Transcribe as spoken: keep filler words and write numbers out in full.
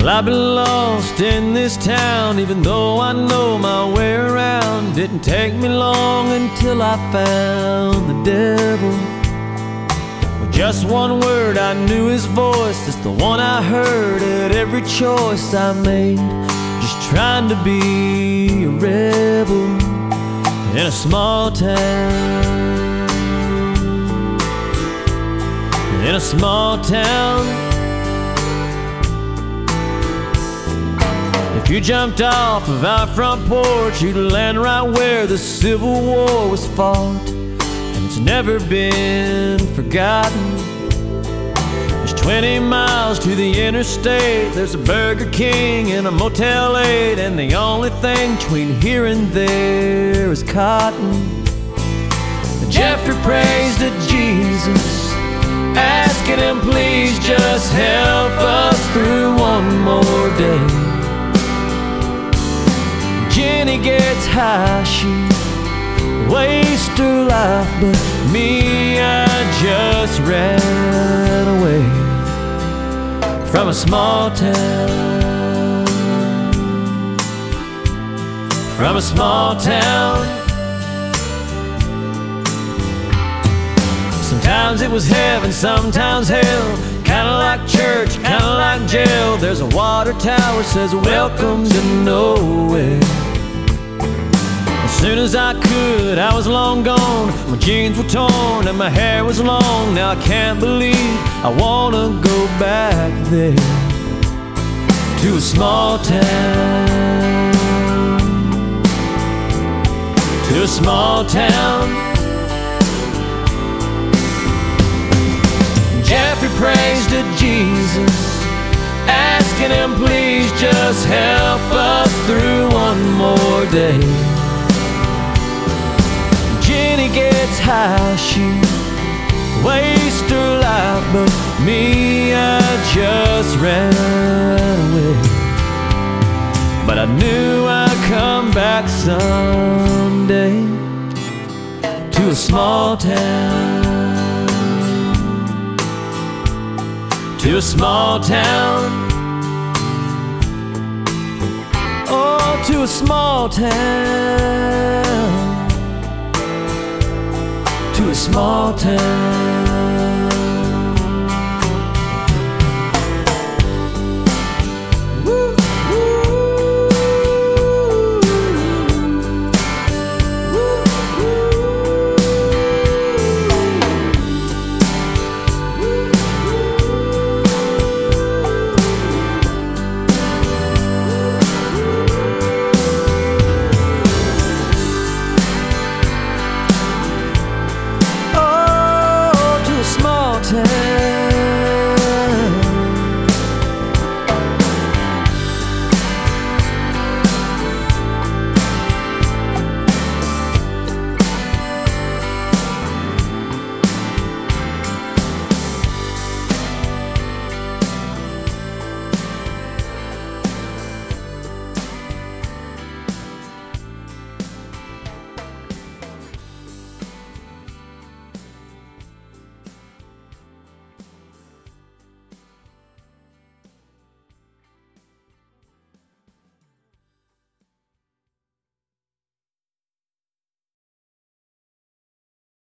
Well, I've been lost in this town, even though I know my way around. Didn't take me long until I found the devil. With just one word, I knew his voice. It's the one I heard at every choice I made. Just trying to be a rebel in a small town. In a small town. If you jumped off of our front porch, you'd land right where the Civil War was fought. And it's never been forgotten. There's twenty miles to the interstate. There's a Burger King and a Motel eight, and the only thing between here and there is cotton. Jeffrey prays to Jesus, asking him please just help us through one more day. Jenny gets high, she wastes her life, but me, I just ran away from a small town. From a small town. Sometimes it was heaven, sometimes hell. Kinda like church, kinda like jail. There's a water tower says welcome to nowhere. As soon as I could, I was long gone. My jeans were torn and my hair was long. Now I can't believe I wanna go back there to a small town. To a small town. Jeffrey prays to Jesus, asking him please just help us through one more day. Jenny gets high, she wastes her life, but me, I just ran away. But I knew I'd come back someday to a small town. To a small town. Oh, to a small town. To a small town. Woo, woo, woo, town.